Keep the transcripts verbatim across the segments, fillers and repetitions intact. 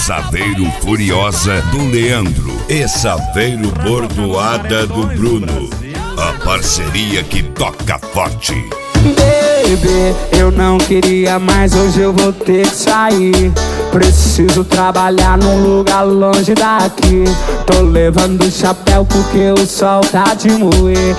Saveiro Furiosa do Leandro e Saveiro Bordoada do Bruno. A parceria que toca forte. Baby, eu não queria, mas hoje eu vou ter que sair. Preciso trabalhar num lugar longe daqui. Tô levando chapéu porque o sol tá de moer.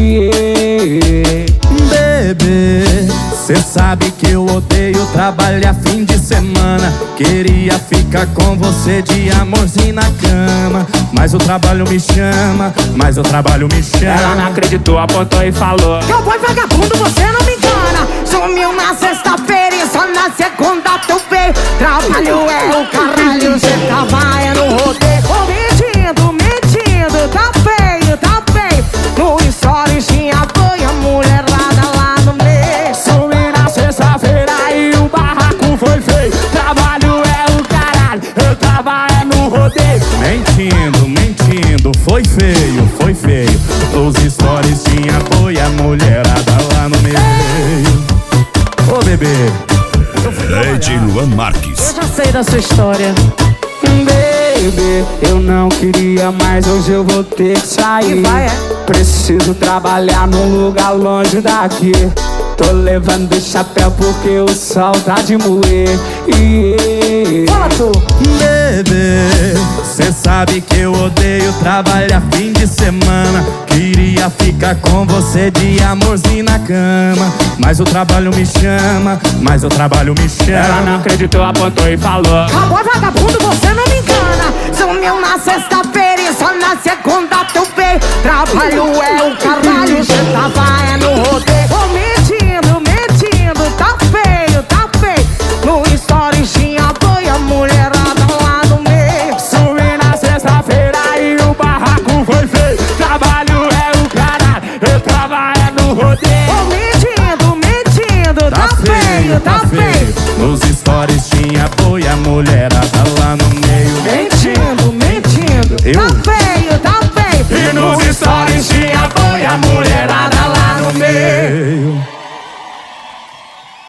Yeah. Bebê, cê sabe que eu odeio trabalhar fim de semana. Queria ficar com você de amorzinho na cama, mas o trabalho me chama, mas o trabalho me chama. Ela não acreditou, apontou e falou: cowboy vagabundo, você não me engana. Sumiu na sexta-feira e só na segunda tu veio. Trabalho é o caralho, cê tava é no rodeio. Oh, mentindo, mentindo, tá feio, tá feio. No stories tinha banha, mulherada lá no meio. Sumi na sexta-feira e o barraco foi feio. Trabalho é o caralho, eu tava é no rodeio. Mentindo, mentindo, foi feio, foi feio. Os stories tinha boia, mulherada lá no meio. Ô bebê, Ed Luan Marques. Eu já sei da sua história. Baby, eu não queria, mas hoje eu vou ter que sair. E vai, é? Preciso trabalhar num lugar longe daqui. Tô levando chapéu porque o sol tá de moer. Yeah. Fala tu. bebê, cê sabe que eu odeio trabalhar fim de semana. Queria ficar com você de amorzinho na cama, mas o trabalho me chama, mas o trabalho me chama. Ela não acreditou, apontou e falou: cowboy vagabundo, você não me engana. Sumiu na sexta-feira e só na segunda tu veio. Trabalho é o caralho, cê tava é no rodeio. Oh, mentindo, mentindo, tá feio, tá feio. No stories tinha banha, mulherada lá no meio. Sumi na sexta-feira e o barraco foi feio. Trabalho é o caralho, eu tava é no rodeio. Oh, mentindo, mentindo, tá, tá feio, tá feio. Nos stories tinha boia, mulherada lá no meio. Mentindo, mentindo, Eu? tá feio, tá feio. E nos stories tinha boia, mulher